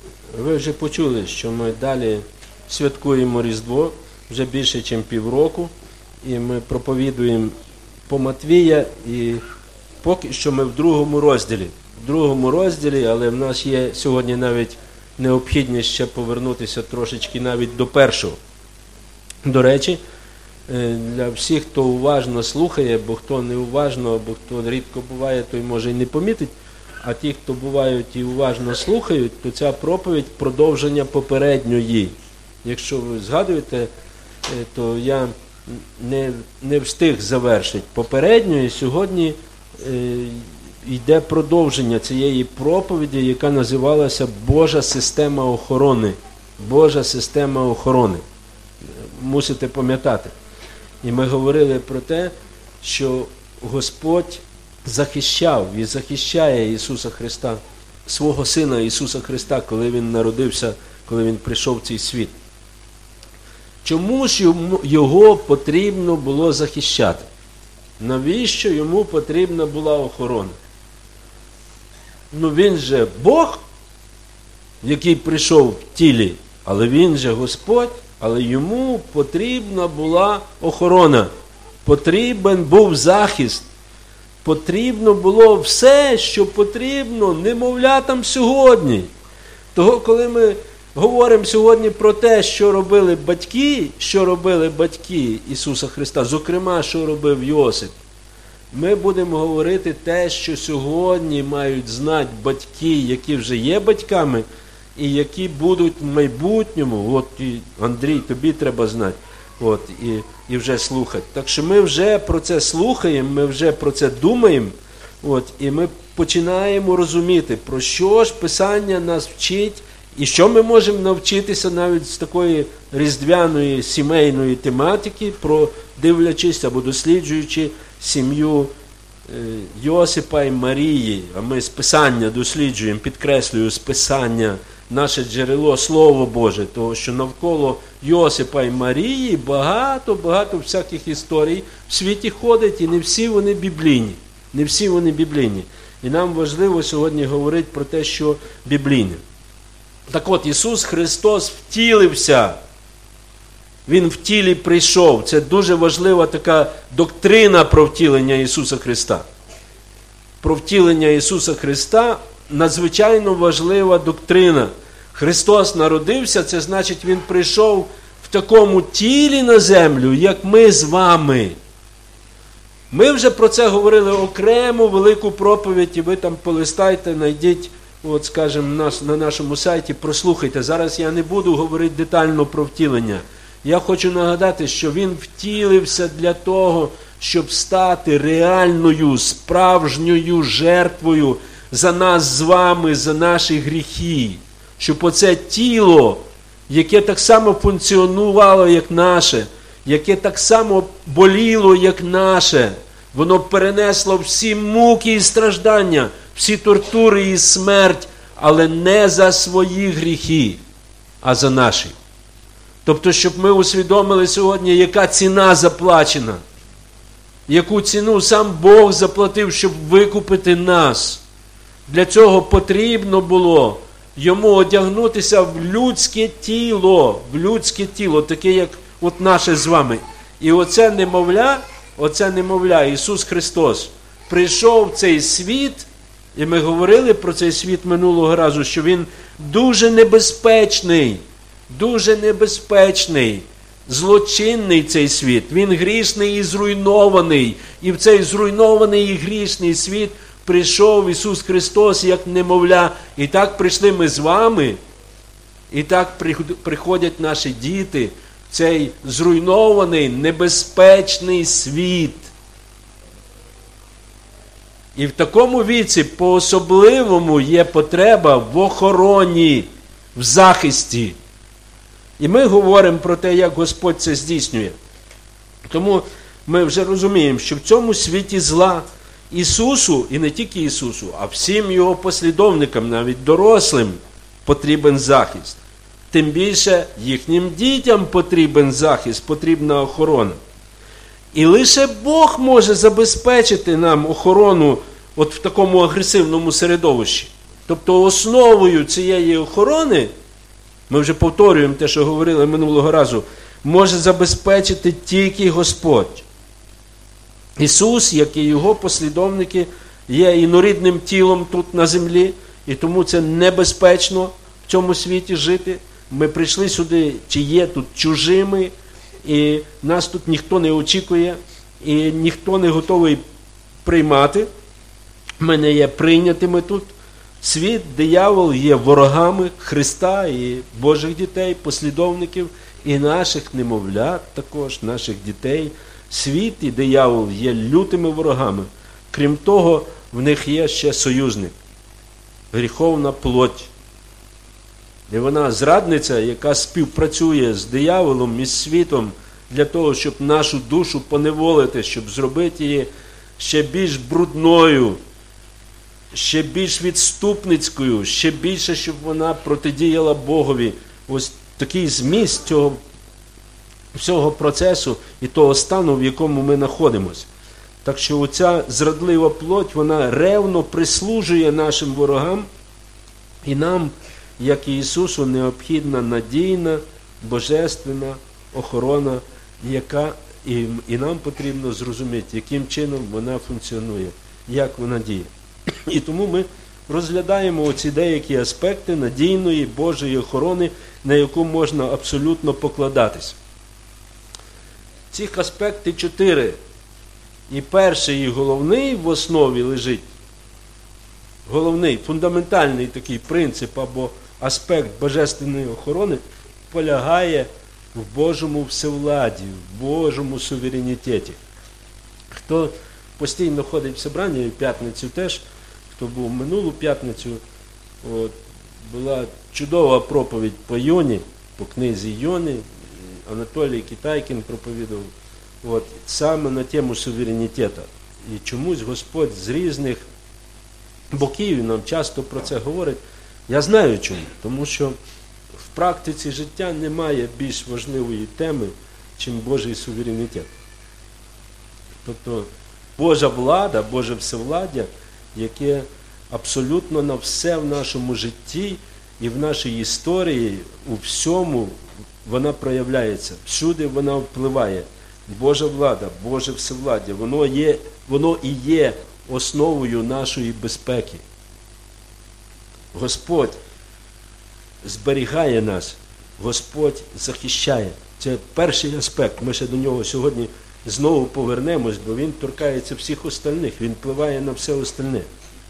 Ви вже почули, що ми далі святкуємо Різдво вже більше, ніж півроку. І ми проповідуємо по Матвія, і поки що ми в другому розділі, але в нас є сьогодні навіть необхідність ще повернутися трошечки навіть до першого. До речі, для всіх, хто уважно слухає, бо хто не уважно, або хто рідко буває, той може і не помітить, а ті, хто бувають і уважно слухають, то ця проповідь – продовження попередньої. Якщо ви згадуєте, то я не встиг завершити попередньої, сьогодні йде продовження цієї проповіді, яка називалася «Божа система охорони». Божа система охорони. Мусите пам'ятати. І ми говорили про те, що Господь захищав і захищає Ісуса Христа, свого Сина Ісуса Христа, коли Він народився, коли Він прийшов в цей світ. Чому ж Його потрібно було захищати? Навіщо Йому потрібна була охорона? Він же Бог, який прийшов в тілі, але Він же Господь, але Йому потрібна була охорона. Потрібен був захист. Потрібно було все, що потрібно немовлятам сьогодні. Того, коли ми говоримо сьогодні про те, що робили батьки Ісуса Христа, зокрема, що робив Йосип, ми будемо говорити те, що сьогодні мають знати батьки, які вже є батьками, і які будуть в майбутньому. От, і, Андрій, тобі треба знати. От, і вже слухати. Так що ми вже про це слухаємо, ми вже про це думаємо, от, і ми починаємо розуміти, про що ж Писання нас вчить, і що ми можемо навчитися навіть з такої різдвяної сімейної тематики, дивлячись або досліджуючи сім'ю Йосипа і Марії. А ми з Писання досліджуємо, підкреслюю, з Писання, наше джерело, Слово Боже, того, що навколо Йосипа і Марії багато всяких історій в світі ходить, і не всі вони біблійні. І нам важливо сьогодні говорити про те, що біблійне. Так от, Ісус Христос втілився. Він в тілі прийшов. Це дуже важлива така доктрина про втілення Ісуса Христа. Про втілення Ісуса Христа надзвичайно важлива доктрина. Христос народився, це значить, Він прийшов в такому тілі на землю, як ми з вами. Ми вже про це говорили окремо, велику проповідь, і ви там полистайте, знайдіть, от, скажімо, на нашому сайті, прослухайте. Зараз я не буду говорити детально про втілення. Я хочу нагадати, що Він втілився для того, щоб стати реальною, справжньою жертвою за нас з вами, за наші гріхи. Щоб оце тіло, яке так само функціонувало, як наше, яке так само боліло, як наше, воно перенесло всі муки і страждання, всі тортури і смерть, але не за свої гріхи, а за наші. Тобто, щоб ми усвідомили сьогодні, яка ціна заплачена, яку ціну сам Бог заплатив, щоб викупити нас. Для цього потрібно було Йому одягнутися в людське тіло, таке, як от наше з вами. І оце немовля, Ісус Христос, прийшов в цей світ, і ми говорили про цей світ минулого разу, що Він дуже небезпечний, злочинний цей світ. Він грішний і зруйнований. І в цей зруйнований і грішний світ прийшов Ісус Христос як немовля. І так прийшли ми з вами, і так приходять наші діти в цей зруйнований, небезпечний світ. І в такому віці по-особливому є потреба в охороні, в захисті. І ми говоримо про те, як Господь це здійснює. Тому ми вже розуміємо, що в цьому світі зла Ісусу, і не тільки Ісусу, а всім Його послідовникам, навіть дорослим, потрібен захист. Тим більше їхнім дітям потрібен захист, потрібна охорона. І лише Бог може забезпечити нам охорону от в такому агресивному середовищі. Тобто основою цієї охорони, ми вже повторюємо те, що говорили минулого разу, може забезпечити тільки Господь. Ісус, як і Його послідовники, є інорідним тілом тут на землі, і тому це небезпечно в цьому світі жити. Ми прийшли сюди, чи є тут чужими, і нас тут ніхто не очікує, і ніхто не готовий приймати. Ми не є прийнятими тут. Світ, диявол є ворогами Христа і Божих дітей, послідовників, і наших немовлят також, наших дітей. Світ і диявол є лютими ворогами. Крім того, в них є ще союзник – гріховна плоть. І вона зрадниця, яка співпрацює з дияволом і з світом для того, щоб нашу душу поневолити, щоб зробити її ще більш брудною, ще більш відступницькою, ще більше, щоб вона протидіяла Богові. Ось такий зміст цього всього процесу і того стану, в якому ми знаходимося. Так що оця зрадлива плоть, вона ревно прислужує нашим ворогам, і нам, як і Ісусу, необхідна надійна, божественна охорона, яка і нам потрібно зрозуміти, яким чином вона функціонує, як вона діє. І тому ми розглядаємо оці деякі аспекти надійної Божої охорони, на яку можна абсолютно покладатись. Цих аспектів 4. І перший, і головний в основі лежить, головний, фундаментальний такий принцип або аспект божественної охорони полягає в Божому всевладді, в Божому суверенітеті. Хто постійно ходить в собрання, і в п'ятницю теж, хто був минулу п'ятницю, була чудова проповідь по Йоні, по книзі Йони, Анатолій Китайкін проповідав, саме на тему суверенітету. І чомусь Господь з різних боків нам часто про це говорить. Я знаю чому, тому що в практиці життя немає більш важливої теми, чим Божий суверенітет. Тобто Божа влада, Боже всевладдя, яке абсолютно на все в нашому житті і в нашій історії, у всьому вона проявляється, всюди вона впливає. Божа влада, Боже всевладдя, воно і є основою нашої безпеки. Господь зберігає нас, Господь захищає. Це перший аспект, ми ще до нього сьогодні знову повернемось, бо він торкається всіх остальних, він впливає на все остальне.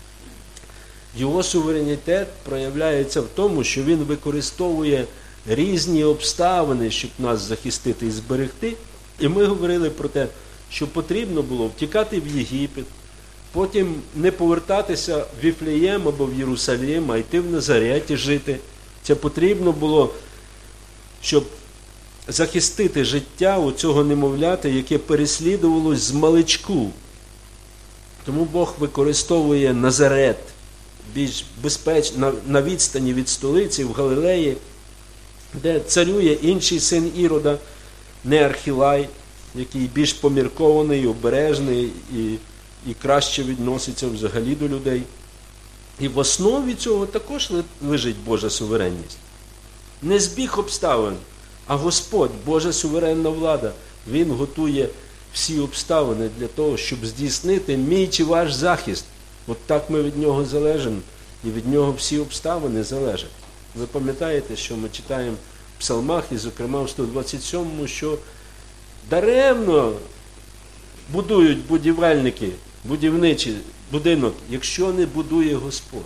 Його суверенітет проявляється в тому, що він використовує різні обставини, щоб нас захистити і зберегти. І ми говорили про те, що потрібно було втікати в Єгипет, потім не повертатися в Віфлеєм або в Єрусалим, а йти в Назареті жити. Це потрібно було, щоб захистити життя у цього немовляти, яке переслідувалось з маличку. Тому Бог використовує Назарет, більш безпечно, на відстані від столиці, в Галилеї, де царює інший син Ірода, не Архілай, який більш поміркований, обережний і краще відноситься взагалі до людей. І в основі цього також лежить Божа суверенність. Не збіг обставин, а Господь, Божа суверенна влада, Він готує всі обставини для того, щоб здійснити мій чи ваш захист. От так ми від Нього залежимо, і від Нього всі обставини залежать. Ви пам'ятаєте, що ми читаємо в псалмах, і зокрема в 127-му, що даремно будують будівельники, будівничий будинок, якщо не будує Господь.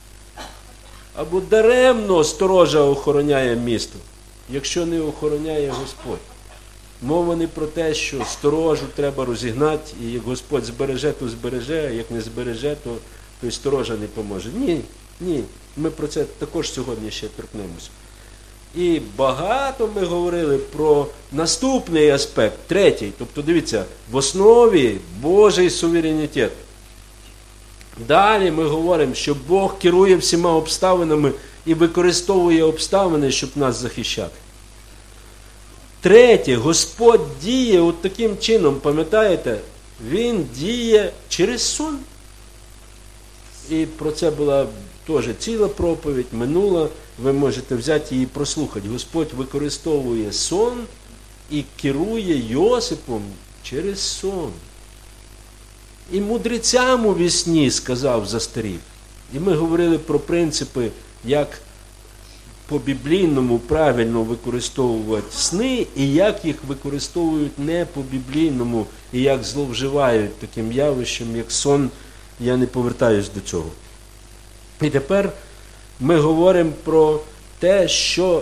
Або даремно сторожа охороняє місто, якщо не охороняє Господь. Мова не про те, що сторожу треба розігнати, і як Господь збереже, то збереже, а як не збереже, то й сторожа не поможе. Ні. Ми про це також сьогодні ще торкнемося. І багато ми говорили про наступний аспект, третій. Тобто, дивіться, в основі Божий суверенітет. Далі ми говоримо, що Бог керує всіма обставинами і використовує обставини, щоб нас захищати. Третє, Господь діє от таким чином, пам'ятаєте? Він діє через сон. І про це була теж ціла проповідь, минула, ви можете взяти її і прослухати. Господь використовує сон і керує Йосипом через сон. І мудрецям у вісні сказав, застеріг. І ми говорили про принципи, як по-біблійному правильно використовувати сни, і як їх використовують не по-біблійному, і як зловживають таким явищем, як сон. Я не повертаюсь до цього. І тепер ми говоримо про те, що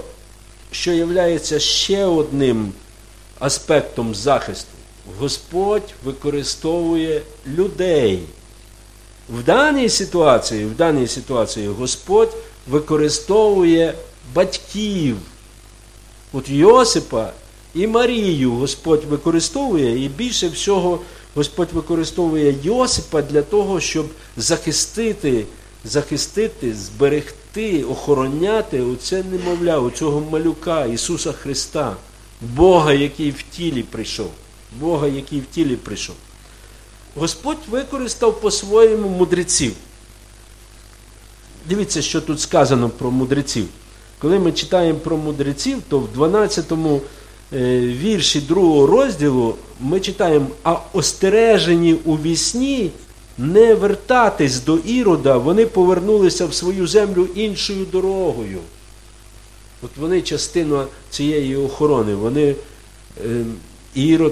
є ще одним аспектом захисту. Господь використовує людей. В даній ситуації Господь використовує батьків. От Йосипа і Марію Господь використовує, і більше всього Господь використовує Йосипа для того, щоб захистити, зберегти, охороняти оце немовля, оцього малюка Ісуса Христа, Бога, який в тілі прийшов. Господь використав по-своєму мудреців. Дивіться, що тут сказано про мудреців. Коли ми читаємо про мудреців, то в 12-му вірші 2 розділу ми читаємо: «А остережені у вісні не вертатись до Ірода, вони повернулися в свою землю іншою дорогою». От вони частина цієї охорони. Ірод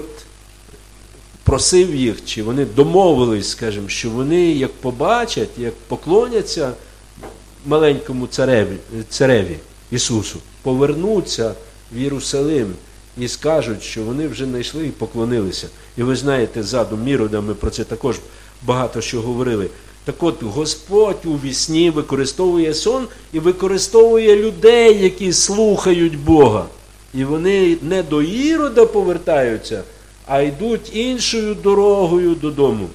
просив їх, чи вони домовились, скажімо, що вони, як побачать, як поклоняться маленькому цареві Ісусу, повернуться в Єрусалим і скажуть, що вони вже знайшли і поклонилися. І ви знаєте, задум Ірода, ми про це також багато що говорили. Так от, Господь у вісні використовує сон і використовує людей, які слухають Бога. І вони не до Ірода повертаються, а йдуть іншою дорогою додому.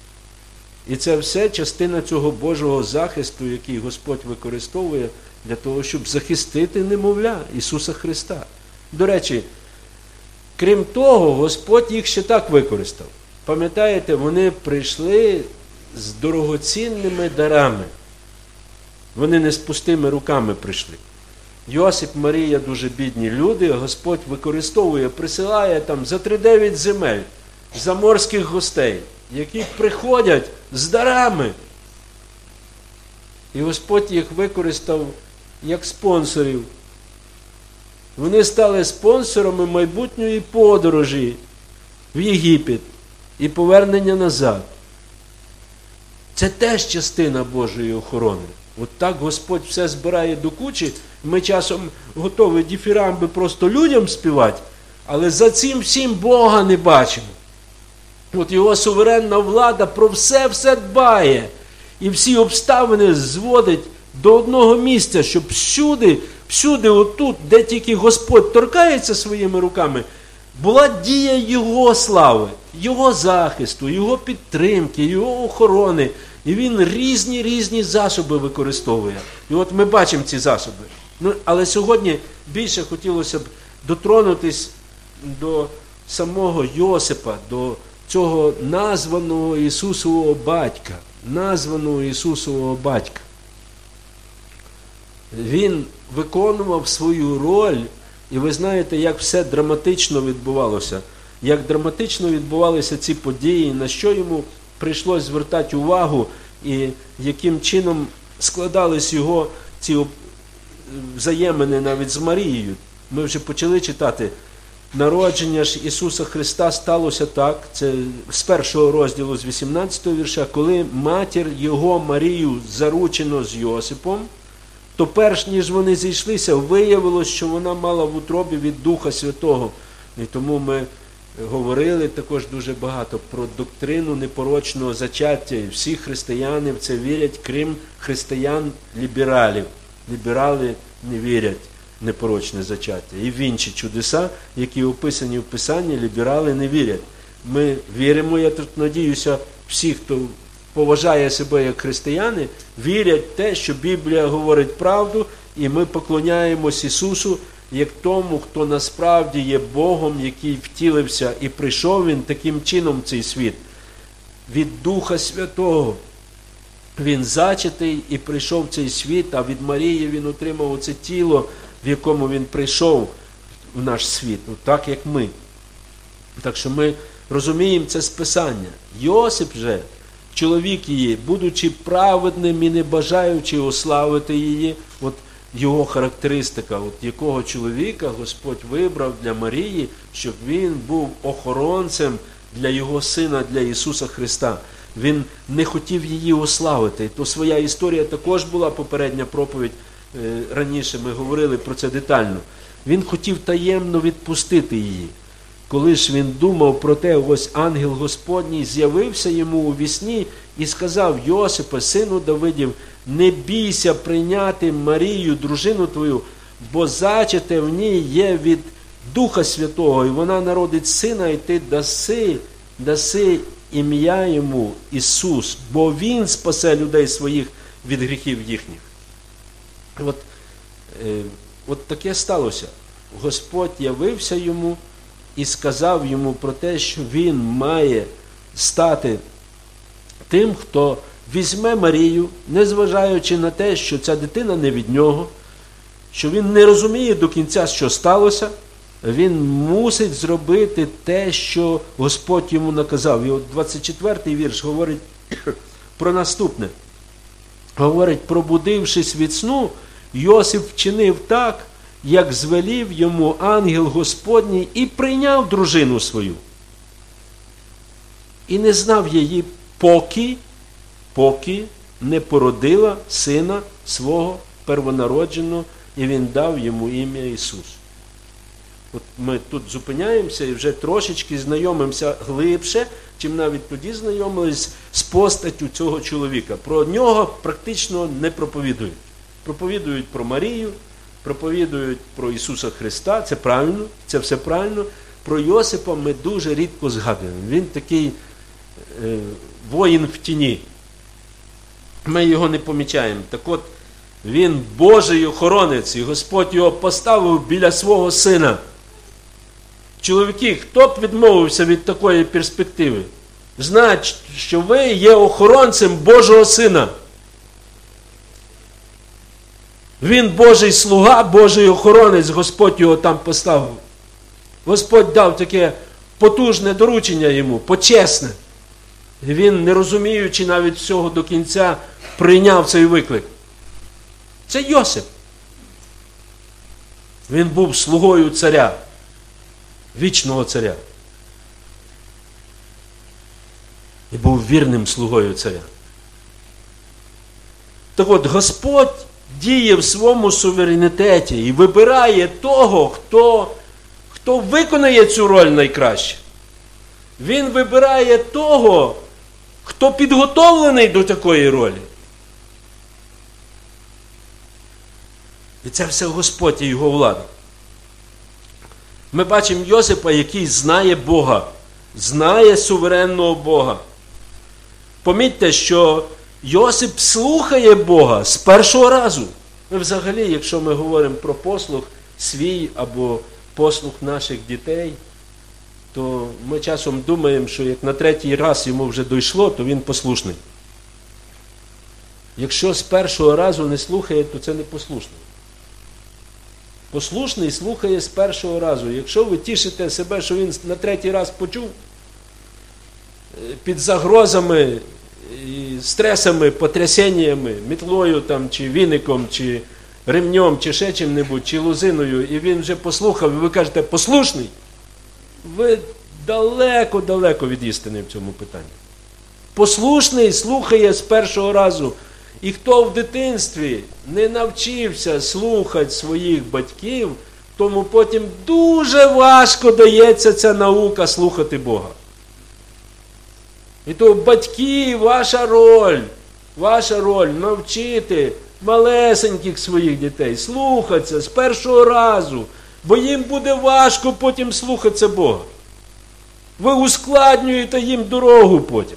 І це все частина цього Божого захисту, який Господь використовує для того, щоб захистити немовля Ісуса Христа. До речі, крім того, Господь їх ще так використав. Пам'ятаєте, вони прийшли з дорогоцінними дарами. Вони не з пустими руками прийшли. Йосип, Марія дуже бідні люди, Господь використовує, присилає там за 3-9 земель заморських гостей, які приходять з дарами. І Господь їх використав як спонсорів. Вони стали спонсорами майбутньої подорожі в Єгипет і повернення назад. Це теж частина Божої охорони. От так Господь все збирає до кучі. Ми часом готові дифірамби просто людям співати, але за цим всім Бога не бачимо. От Його суверенна влада про все дбає. І всі обставини зводить до одного місця, щоб всюди отут, де тільки Господь торкається своїми руками, була дія Його слави, Його захисту, Його підтримки, Його охорони. І Він різні засоби використовує. І от ми бачимо ці засоби. Але сьогодні більше хотілося б дотронутись до самого Йосипа, до цього названого Ісусового батька. Він виконував свою роль, і ви знаєте, як все драматично відбувалося. Як драматично відбувалися ці події, на що йому прийшлось звертати увагу, і яким чином складались його ці взаємини навіть з Марією. Ми вже почали читати. Народження ж Ісуса Христа сталося так, це з 1 розділу, з 18 вірша, коли матір Його Марію заручено з Йосипом, то перш ніж вони зійшлися, виявилось, що вона мала в утробі від Духа Святого. І тому ми говорили також дуже багато про доктрину непорочного зачаття. І всі християни в це вірять, крім християн-лібералів. Ліберали не вірять в непорочне зачаття. І в інші чудеса, які описані в Писанні, ліберали не вірять. Ми віримо, я тут надіюся, всі, хто поважає себе як християни, вірять в те, що Біблія говорить правду, і ми поклоняємось Ісусу як тому, хто насправді є Богом, який втілився, і прийшов Він таким чином в цей світ від Духа Святого. він зачатий і прийшов в цей світ, а від Марії він отримав оце тіло, в якому він прийшов в наш світ, так як ми. Так що ми розуміємо це з Писання. Йосип же, чоловік її, будучи праведним і не бажаючи ославити її, от його характеристика, от якого чоловіка Господь вибрав для Марії, щоб він був охоронцем для його сина, для Ісуса Христа. Він не хотів її ославити. То своя історія також була, попередня проповідь, раніше ми говорили про це детально. Він хотів таємно відпустити її. Коли ж він думав про те, ось ангел Господній з'явився йому у вісні і сказав: Йосипе, сину Давидів, не бійся прийняти Марію, дружину твою, бо зачате в ній є від Духа Святого, і вона народить сина, і ти даси ім'я йому Ісус, бо він спасе людей своїх від гріхів їхніх. От таке сталося. Господь явився йому і сказав йому про те, що він має стати тим, хто візьме Марію, незважаючи на те, що ця дитина не від нього, що він не розуміє до кінця, що сталося, він мусить зробити те, що Господь йому наказав. І от 24-й вірш говорить про наступне. Говорить: пробудившись від сну, Йосип вчинив так, як звелів йому ангел Господній, і прийняв дружину свою. І не знав її, поки не породила сина свого первонародженого, і він дав йому ім'я Ісус. От ми тут зупиняємося і вже трошечки знайомимося глибше, чим навіть тоді знайомились з постаттю цього чоловіка. Про нього практично не проповідують. Проповідують про Марію, проповідують про Ісуса Христа, це правильно, це все правильно. Про Йосипа ми дуже рідко згадуємо. Він такий воїн в тіні. Ми його не помічаємо. Так от, він Божий охоронець, і Господь його поставив біля свого сина. Чоловіки, хто б відмовився від такої перспективи? Знать, що ви є охоронцем Божого сина. Він Божий слуга, Божий охоронець, Господь його там поставив. Господь дав таке потужне доручення йому, почесне. І він, не розуміючи навіть всього до кінця, прийняв цей виклик. Це Йосип. Він був слугою царя, вічного царя. І був вірним слугою царя. Так от, Господь діє в своєму суверенітеті і вибирає того, хто виконає цю роль найкраще. Він вибирає того, хто підготовлений до такої ролі. І це все Господь і його влада. Ми бачимо Йосипа, який знає Бога, знає суверенного Бога. Помітьте, що Йосип слухає Бога з першого разу. Ми взагалі, якщо ми говоримо про послух свій або послух наших дітей, то ми часом думаємо, що як на третій раз йому вже дійшло, то він послушний. Якщо з першого разу не слухає, то це не послушний. Послушний слухає з першого разу. Якщо ви тішите себе, що він на третій раз почув, під загрозами, стресами, потрясеннями, мітлою там, чи віником, чи ремнем, чи ще чим-небудь, чи лозиною, і він вже послухав, і ви кажете, послушний, ви далеко-далеко від істини в цьому питанні. Послушний слухає з першого разу. І хто в дитинстві не навчився слухати своїх батьків, тому потім дуже важко дається ця наука слухати Бога. І то батьки, ваша роль навчити малесеньких своїх дітей слухатися з першого разу, бо їм буде важко потім слухатися Бога. Ви ускладнюєте їм дорогу потім.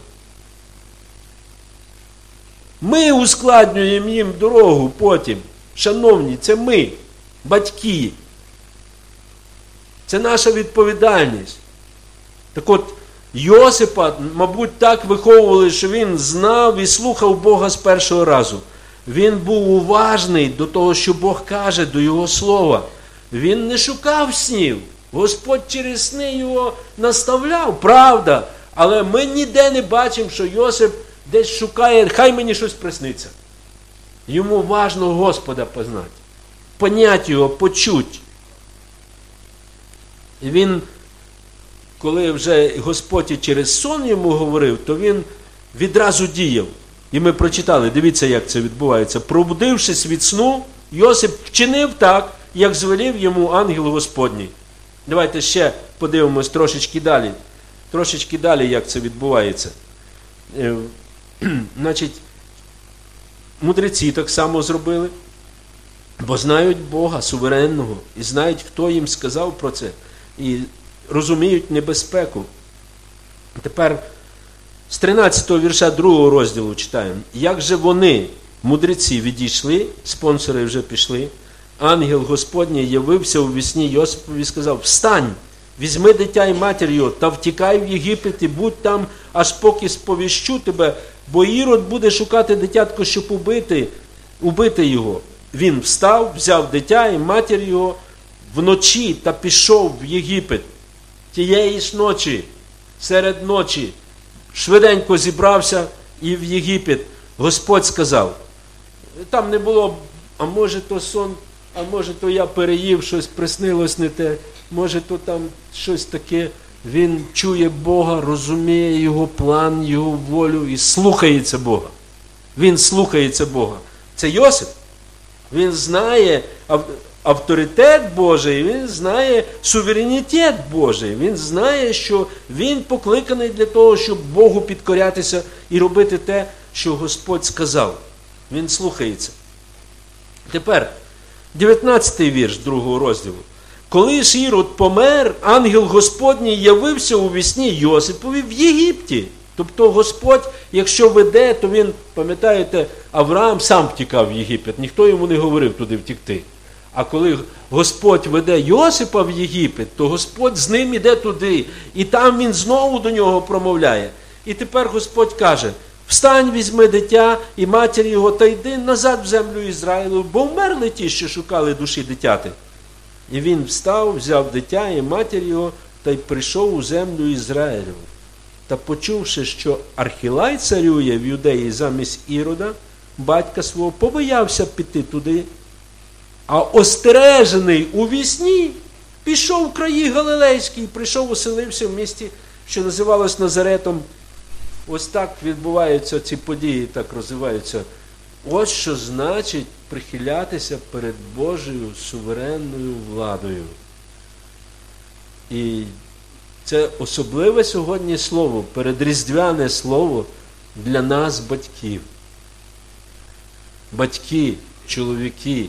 Ми ускладнюємо їм дорогу потім. Шановні, це ми, батьки. Це наша відповідальність. Так от, Йосипа, мабуть, так виховували, що він знав і слухав Бога з першого разу. Він був уважний до того, що Бог каже, до Його слова. Він не шукав снів. Господь через сни його наставляв, правда. Але ми ніде не бачимо, що Йосип десь шукає, хай мені щось присниться. Йому важно Господа познати, понять його, почуть. І він, коли вже Господь через сон йому говорив, то він відразу діяв. І ми прочитали, дивіться, як це відбувається. Пробудившись від сну, Йосип вчинив так, як звелів йому ангел Господній. Давайте ще подивимось трошечки далі, як це відбувається. Значить, мудреці так само зробили, бо знають Бога суверенного, і знають, хто їм сказав про це, і розуміють небезпеку. Тепер з 13-го вірша 2-го розділу читаємо. Як же вони, мудреці, відійшли, спонсори вже пішли, ангел Господній явився у вісні Йосипові і сказав: «Встань, візьми дитя і матір його, та втікай в Єгипет і будь там, аж поки сповіщу тебе, бо Ірод буде шукати дитятко, щоб убити його». Він встав, взяв дитя і матір його вночі та пішов в Єгипет. Тієї ж ночі, серед ночі, швиденько зібрався і в Єгипет. Господь сказав, там не було, а може то сон, а може то я переїв, щось приснилось не те, може то там щось таке. Він чує Бога, розуміє Його план, Його волю і слухається Бога. Він слухається Бога. Це Йосип. Він знає авторитет Божий, він знає суверенітет Божий. Він знає, що він покликаний для того, щоб Богу підкорятися і робити те, що Господь сказав. Він слухається. Тепер, 19-й вірш 2-го розділу. Коли ж Ірод помер, ангел Господній явився у вісні Йосипові в Єгипті. Тобто Господь, якщо веде, то він, пам'ятаєте, Авраам сам втікав в Єгипет, ніхто йому не говорив туди втікти. А коли Господь веде Йосипа в Єгипет, то Господь з ним іде туди, і там він знову до нього промовляє. І тепер Господь каже: «Встань, візьми дитя і матір його, та йди назад в землю Ізраїлю, бо вмерли ті, що шукали душі дитяти». І він встав, взяв дитя і матір його, та й прийшов у землю Ізраїлю. Та почувши, що Архилай царює в Юдеї замість Ірода, батька свого, побоявся піти туди, а остережений у вісні пішов в краї Галилейські, прийшов, оселився в місті, що називалось Назаретом. Ось так відбуваються ці події, так розвиваються. Ось що значить прихилятися перед Божою суверенною владою. І це особливе сьогодні слово, передріздвяне слово для нас, батьків. Батьки, чоловіки.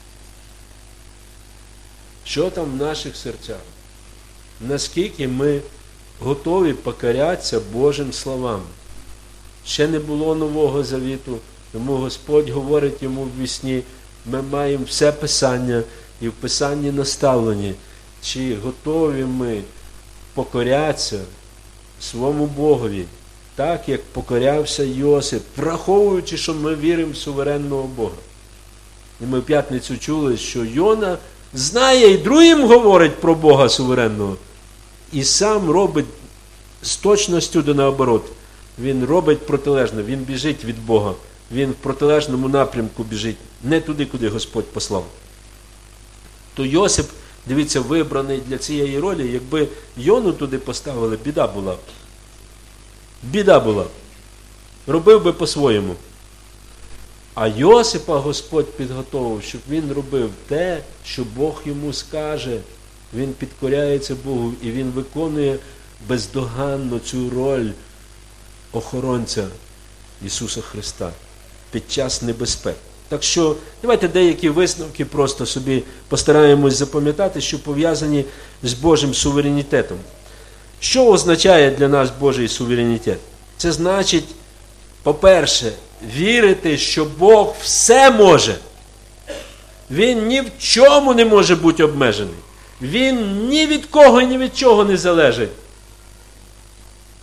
Що там в наших серцях? Наскільки ми готові покорятися Божим словам? Ще не було Нового Завіту, тому Господь говорить йому в вісні, ми маємо все Писання і в Писанні наставлені. Чи готові ми покорятися своєму Богові, так, як покорявся Йосип, враховуючи, що ми віримо в суверенного Бога. І ми в п'ятницю чули, що Йона знає і другим говорить про Бога суверенного. І сам робить з точністю до наоборот. Він робить протилежне, він біжить від Бога. Він в протилежному напрямку біжить, не туди, куди Господь послав. То Йосип, дивіться, вибраний для цієї ролі, якби Йону туди поставили, біда була. Біда була. Робив би по-своєму. А Йосипа Господь підготовив, щоб він робив те, що Бог йому скаже. Він підкоряється Богу і він виконує бездоганно цю роль охоронця Ісуса Христа під час небезпек. Так що, давайте деякі висновки просто собі постараємось запам'ятати, що пов'язані з Божим суверенітетом. Що означає для нас Божий суверенітет? Це значить, по-перше, вірити, що Бог все може. Він ні в чому не може бути обмежений. Він ні від кого, ні від чого не залежить.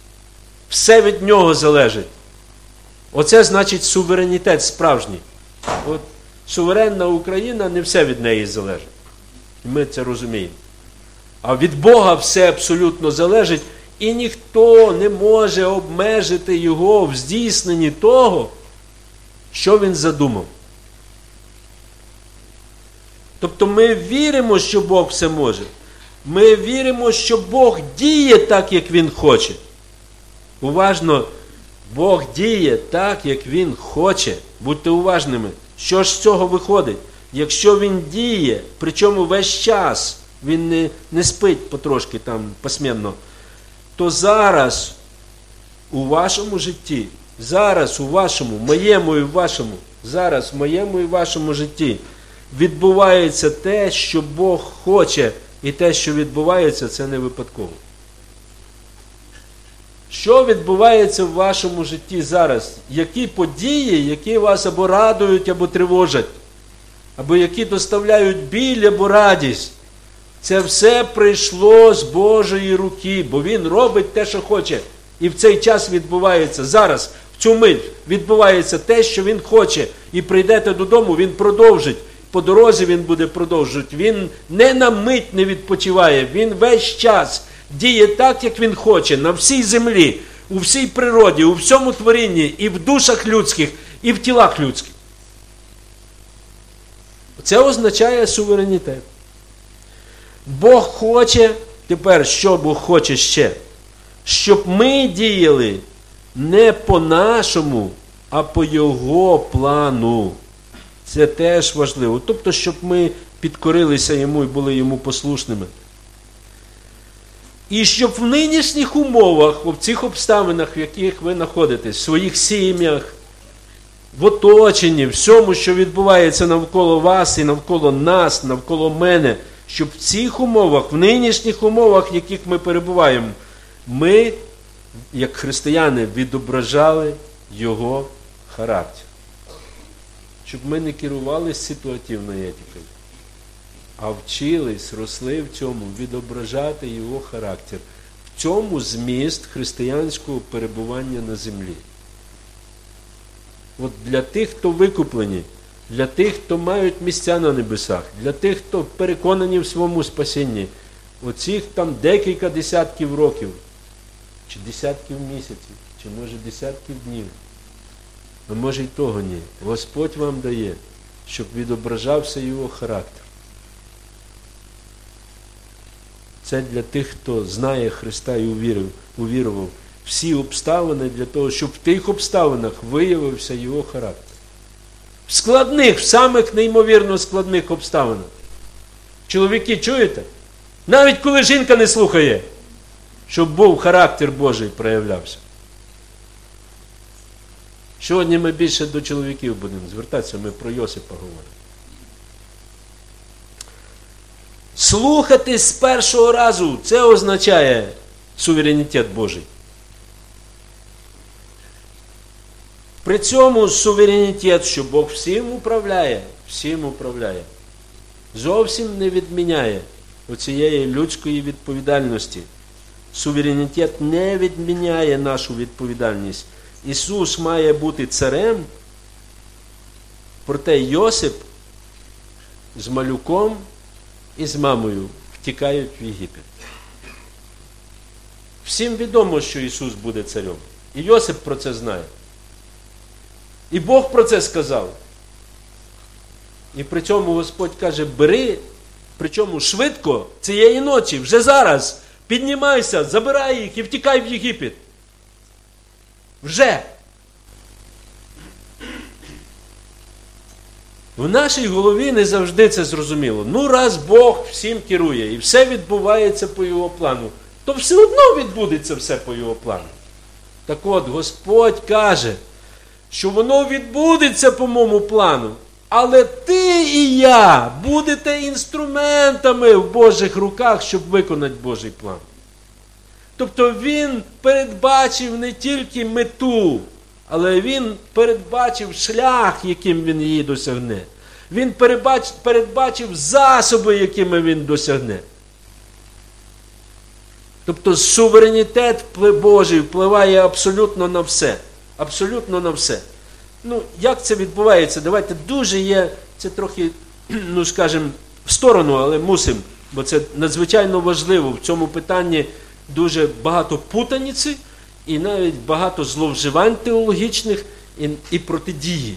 Все від нього залежить. Оце значить суверенітет справжній. От суверенна Україна, не все від неї залежить. І ми це розуміємо. А від Бога все абсолютно залежить, і ніхто не може обмежити його в здійсненні того, що він задумав. Тобто ми віримо, що Бог все може. Ми віримо, що Бог діє так, як Він хоче. Уважно, Бог діє так, як Він хоче. Будьте уважними. Що ж з цього виходить? Якщо Він діє, причому весь час, Він не спить потрошки там посменно, то зараз у вашому житті, зараз у вашому, моєму і вашому, зараз в моєму і вашому житті відбувається те, що Бог хоче, і те, що відбувається, це не випадково. Що відбувається в вашому житті зараз? Які події, які вас або радують, або тривожать, або які доставляють біль, або радість? Це все прийшло з Божої руки, бо Він робить те, що хоче. І в цей час відбувається, зараз, в цю мить, відбувається те, що Він хоче. І прийдете додому, Він продовжить. По дорозі Він буде продовжувати. Він не на мить не відпочиває. Він весь час діє так, як Він хоче, на всій землі, у всій природі, у всьому творінні, і в душах людських, і в тілах людських. Це означає суверенітет. Бог хоче, тепер що Бог хоче ще? Щоб ми діяли не по нашому, а по Його плану. Це теж важливо. Тобто, щоб ми підкорилися Йому і були Йому послушними. І щоб в нинішніх умовах, в цих обставинах, в яких ви знаходитесь, в своїх сім'ях, в оточенні, всьому, що відбувається навколо вас і навколо нас, навколо мене, щоб в цих умовах, в нинішніх умовах, в яких ми перебуваємо, ми, як християни, відображали Його характер. Щоб ми не керувалися ситуативною етикою, а вчились, росли в цьому, відображати Його характер. В цьому зміст християнського перебування на землі. От для тих, хто викуплені, для тих, хто мають місця на небесах, для тих, хто переконані в своєму спасінні, оцих там декілька десятків років, чи десятків місяців, чи може десятків днів, а може й того ні. Господь вам дає, щоб відображався Його характер. Це для тих, хто знає Христа і увірував. Всі обставини для того, щоб в тих обставинах виявився Його характер. В складних, в самих неймовірно складних обставинах. Чоловіки, чуєте? Навіть коли жінка не слухає, щоб був характер Божий проявлявся. Сьогодні ми більше до чоловіків будемо звертатися, ми про Йосипа говоримо. Слухати з першого разу, це означає суверенітет Божий. При цьому суверенітет, що Бог всім управляє, зовсім не відміняє оцієї людської відповідальності. Суверенітет не відміняє нашу відповідальність. Ісус має бути царем, проте Йосип з малюком і з мамою втікають в Єгипет. Всім відомо, що Ісус буде царем. І Йосип про це знає. І Бог про це сказав. І при цьому Господь каже, бери, причому швидко, цієї ночі, вже зараз, піднімайся, забирай їх і втікай в Єгипет. Вже. В нашій голові не завжди це зрозуміло. Ну, раз Бог всім керує і все відбувається по Його плану, то все одно відбудеться все по Його плану. Так от, Господь каже, що воно відбудеться по моєму плану, але ти і я будете інструментами в Божих руках, щоб виконати Божий план. Тобто Він передбачив не тільки мету, але Він передбачив шлях, яким Він її досягне. Він передбачив засоби, якими Він досягне. Тобто суверенітет Божий впливає абсолютно на все. Абсолютно на все. Ну, як це відбувається? Давайте дуже є, це трохи, ну скажімо, в сторону, але мусимо, бо це надзвичайно важливо. В цьому питанні дуже багато путаниці і навіть багато зловживань теологічних і протидії.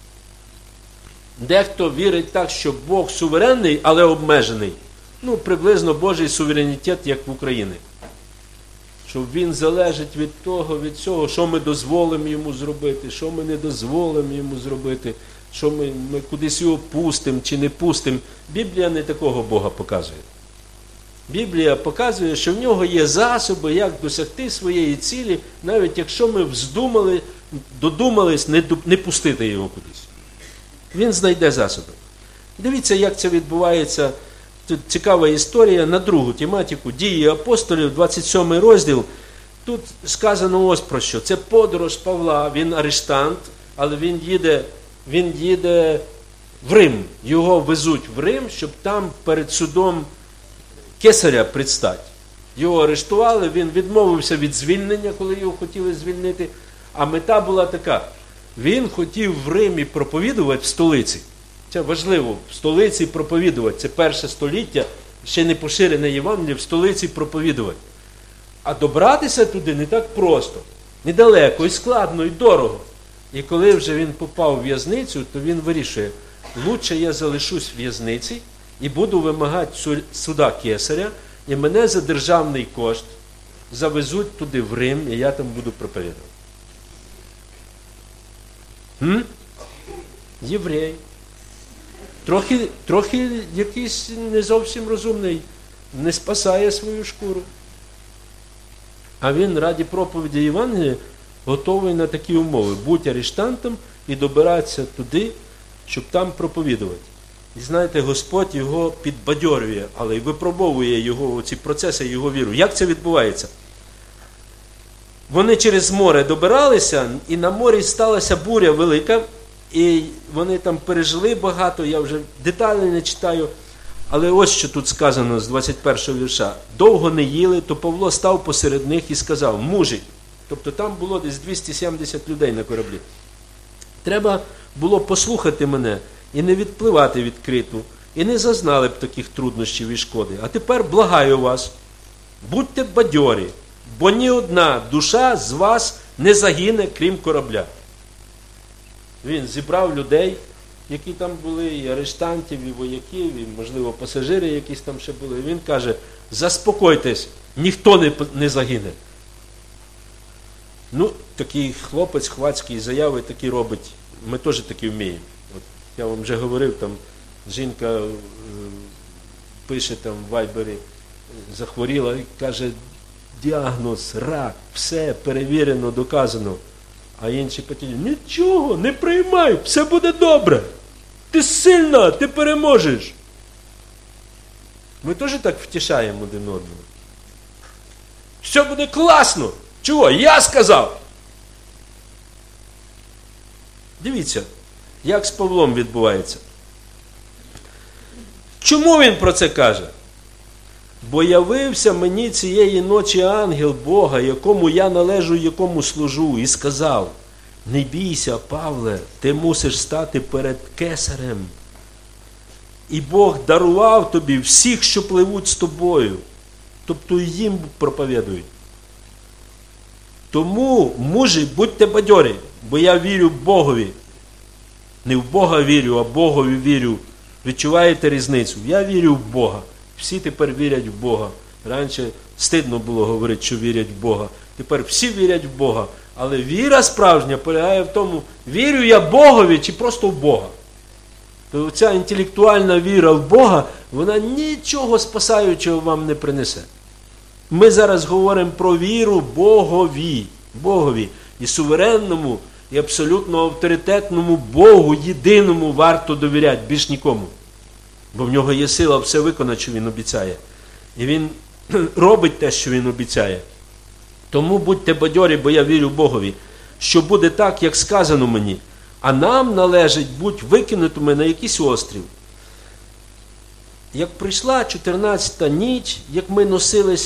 Дехто вірить так, що Бог суверенний, але обмежений. Ну, приблизно Божий суверенітет, як в Україні. Що він залежить від того, від цього, що ми дозволимо йому зробити, що ми не дозволимо йому зробити, що ми кудись його пустимо чи не пустимо. Біблія не такого Бога показує. Біблія показує, що в нього є засоби, як досягти своєї цілі, навіть якщо ми додумались не пустити його кудись. Він знайде засоби. Дивіться, як це відбувається. Тут цікава історія на другу тематику. Дії апостолів, 27 розділ. Тут сказано ось про що. Це подорож Павла, він арештант, але він їде в Рим. Його везуть в Рим, щоб там перед судом Кесаря предстати. Його арештували, він відмовився від звільнення, коли його хотіли звільнити. А мета була така. Він хотів в Римі проповідувати в столиці. Це важливо, в столиці проповідувати. Це перше століття, ще не поширене Євангеліє, в столиці проповідувати. А добратися туди не так просто. Недалеко, і складно, і дорого. І коли вже він попав в в'язницю, то він вирішує, лучше я залишусь в в'язниці і буду вимагати суда Кесаря, і мене за державний кошт завезуть туди в Рим, і я там буду проповідувати. Єврей. Трохи якийсь не зовсім розумний, не спасає свою шкуру. А він раді проповіді Євангелія готовий на такі умови. Будь арештантом і добиратися туди, щоб там проповідувати. І знаєте, Господь його підбадьорює, але й випробовує його, ці процеси, його віру. Як це відбувається? Вони через море добиралися, і на морі сталася буря велика, і вони там пережили багато, я вже деталі не читаю, але ось що тут сказано з 21-го вірша. Довго не їли, то Павло став посеред них і сказав, мужі, тобто там було десь 270 людей на кораблі, треба було послухати мене і не відпливати відкриту, і не зазнали б таких труднощів і шкоди. А тепер благаю вас, будьте бадьорі, бо ні одна душа з вас не загине, крім корабля. Він зібрав людей, які там були, і арештантів, і вояків, і, можливо, пасажири якісь там ще були. І він каже, заспокойтесь, ніхто не загине. Ну, такий хлопець хвацький заяви такі робить. Ми теж такі вміємо. От, я вам вже говорив, там жінка пише там в Вайбері, захворіла і каже, діагноз, рак, все перевірено, доказано. А інші потім, нічого, не приймай, все буде добре. Ти сильна, ти переможеш. Ми теж так втішаємо один одного. Все буде класно. Чого? Я сказав. Дивіться, як з Павлом відбувається. Чому він про це каже? Бо явився мені цієї ночі ангел Бога, якому я належу, якому служу, і сказав, не бійся, Павле, ти мусиш стати перед Кесарем. І Бог дарував тобі всіх, що пливуть з тобою. Тобто їм проповідують. Тому, мужі, будьте бадьорі, бо я вірю Богові. Не в Бога вірю, а Богові вірю. Відчуваєте різницю? Я вірю в Бога. Всі тепер вірять в Бога. Раніше стидно було говорити, що вірять в Бога. Тепер всі вірять в Бога. Але віра справжня полягає в тому, вірю я Богові чи просто в Бога. То ця інтелектуальна віра в Бога, вона нічого спасаючого вам не принесе. Ми зараз говоримо про віру Богові. Богові. І суверенному, і абсолютно авторитетному Богу, єдиному варто довіряти, більш нікому. Бо в нього є сила все виконати, що він обіцяє. І він робить те, що він обіцяє. Тому будьте бадьорі, бо я вірю Богові, що буде так, як сказано мені. А нам належить бути викинутими на якийсь острів. Як прийшла 14-та ніч, як ми носилися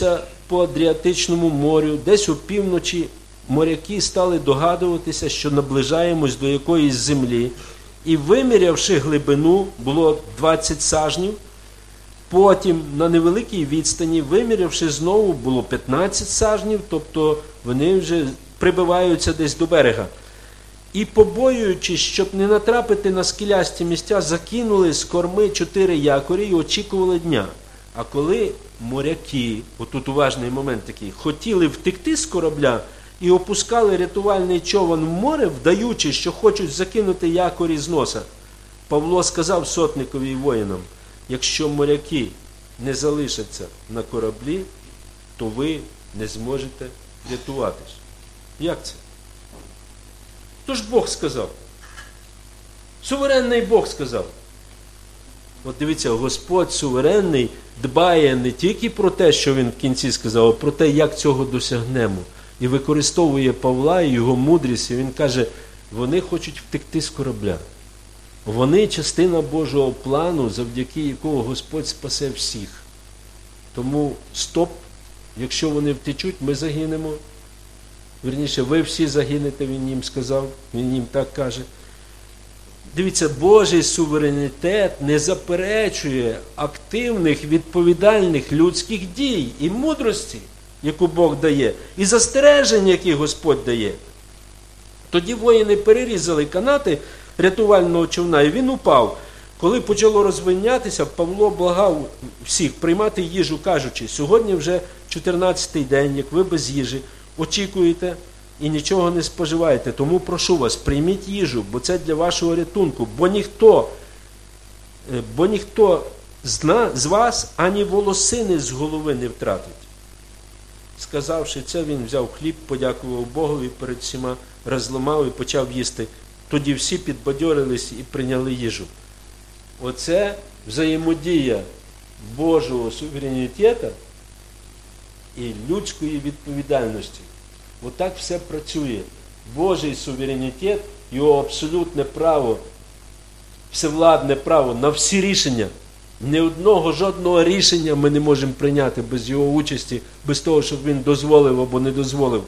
по Адріатичному морю, десь опівночі моряки стали догадуватися, що наближаємось до якоїсь землі, і вимірявши глибину, було 20 сажнів, потім на невеликій відстані, вимірявши знову, було 15 сажнів, тобто вони вже прибиваються десь до берега. І побоюючись, щоб не натрапити на скелясті місця, закинули з корми 4 якорі і очікували дня. А коли моряки, отут уважний момент такий, хотіли втекти з корабля і опускали рятувальний човен в море, вдаючи, що хочуть закинути якорі з носа, Павло сказав сотникові і воїнам: якщо моряки не залишаться на кораблі, то ви не зможете рятуватись. Як це? То ж Бог сказав. Суверенний Бог сказав. От дивіться, Господь суверенний дбає не тільки про те, що Він в кінці сказав, а про те, як цього досягнемо. І використовує Павла і його мудрість, і він каже, вони хочуть втекти з корабля. Вони частина Божого плану, завдяки якого Господь спасе всіх. Тому стоп, якщо вони втечуть, ми загинемо. Вірніше, ви всі загинете, він їм сказав, він їм так каже. Дивіться, Божий суверенітет не заперечує активних, відповідальних людських дій і мудрості, яку Бог дає, і застережень, які Господь дає. Тоді воїни перерізали канати рятувального човна, і він упав. Коли почало розвинятися, Павло благав всіх приймати їжу, кажучи, сьогодні вже 14-й день, як ви без їжі очікуєте і нічого не споживаєте. Тому прошу вас, прийміть їжу, бо це для вашого рятунку. Бо ніхто з вас ані волосини з голови не втратить. Сказавши це, він взяв хліб, подякував Богові перед всіма, розламав і почав їсти. Тоді всі підбадьорились і прийняли їжу. Оце взаємодія Божого суверенітету і людської відповідальності. Отак все працює. Божий суверенітет, його абсолютне право, всевладне право на всі рішення. Жодного рішення ми не можемо прийняти без його участі, без того, щоб він дозволив або не дозволив.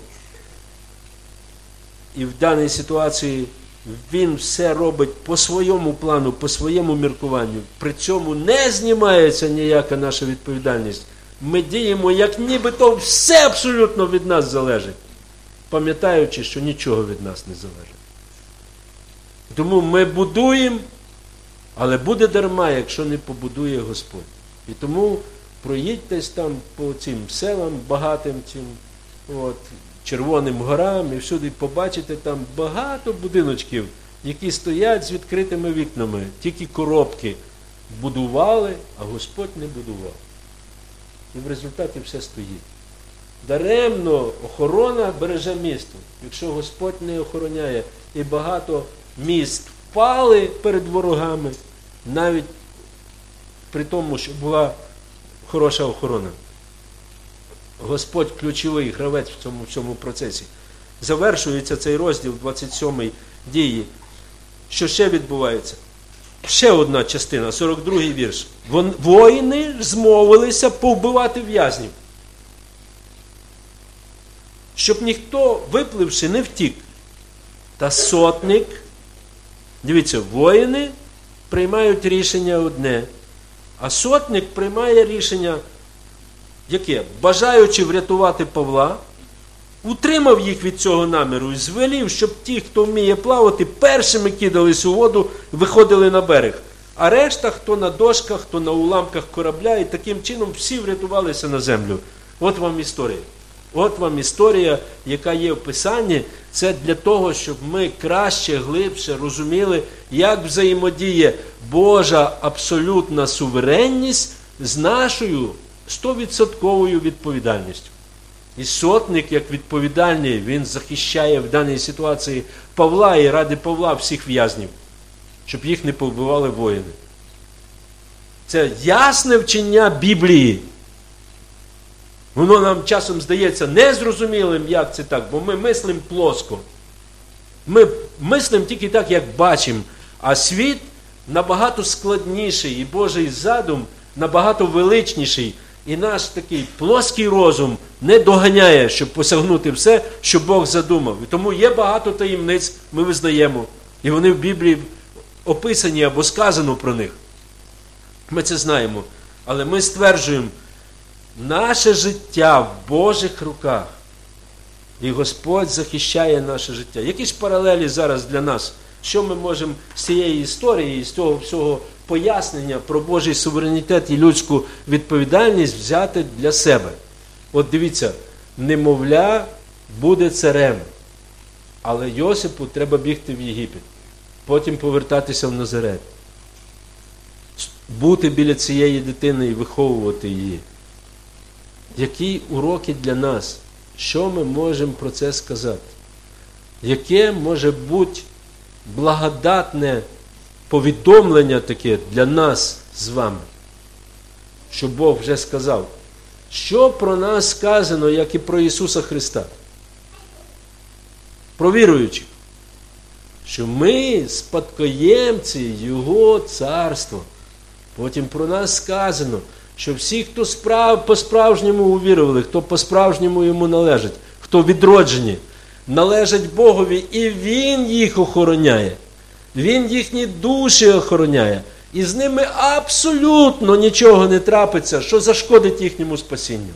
І в даній ситуації він все робить по своєму плану, по своєму міркуванню. При цьому не знімається ніяка наша відповідальність. Ми діємо, як нібито все абсолютно від нас залежить, пам'ятаючи, що нічого від нас не залежить. Тому ми будуємо, але буде дарма, якщо не побудує Господь. І тому проїдьтесь там по цим селам багатим, Червоним горам, і всюди побачите там багато будиночків, які стоять з відкритими вікнами. Тільки коробки будували, а Господь не будував. І в результаті все стоїть. Даремно охорона береже місто. Якщо Господь не охороняє, і багато міст впали перед ворогами, навіть при тому, що була хороша охорона. Господь ключовий гравець в цьому процесі. Завершується цей розділ 27 дії. Що ще відбувається? Ще одна частина, 42-й вірш. Воїни змовилися повбивати в'язнів, щоб ніхто, випливши, не втік. Та сотник, дивіться, воїни приймають рішення одне, а сотник приймає рішення яке? Бажаючи врятувати Павла, утримав їх від цього наміру і звелів, щоб ті, хто вміє плавати, першими кидались у воду, виходили на берег. А решта, хто на дошках, хто на уламках корабля, і таким чином всі врятувалися на землю. От вам історія. От вам історія, яка є в Писанні. Це для того, щоб ми краще, глибше розуміли, як взаємодіє Божа абсолютна суверенність з нашою 100% відповідальністю. І сотник, як відповідальний, він захищає в даній ситуації Павла і ради Павла всіх в'язнів, щоб їх не повбивали воїни. Це ясне вчення Біблії. Воно нам часом здається незрозумілим, як це так, бо ми мислимо плоско. Ми мислимо тільки так, як бачимо, а світ набагато складніший, і Божий задум набагато величніший. І наш такий плоский розум не доганяє, щоб посягнути все, що Бог задумав. І тому є багато таємниць, ми визнаємо. І вони в Біблії описані або сказано про них. Ми це знаємо. Але ми стверджуємо, наше життя в Божих руках. І Господь захищає наше життя. Які ж паралелі зараз для нас? Що ми можемо з цієї історії, з цього всього пояснення про Божий суверенітет і людську відповідальність взяти для себе? От дивіться, немовля буде царем, але Йосипу треба бігти в Єгипет, потім повертатися в Назарет, бути біля цієї дитини і виховувати її. Які уроки для нас? Що ми можемо про це сказати? Яке може бути благодатне повідомлення таке для нас з вами? Що Бог вже сказав. Що про нас сказано, як і про Ісуса Христа? Про віруючих. Що ми спадкоємці Його царства. Потім про нас сказано, що всі, хто по-справжньому увірували, хто по-справжньому йому належить, хто відроджені, належать Богові, і Він їх охороняє. Він їхні душі охороняє. І з ними абсолютно нічого не трапиться, що зашкодить їхньому спасінню.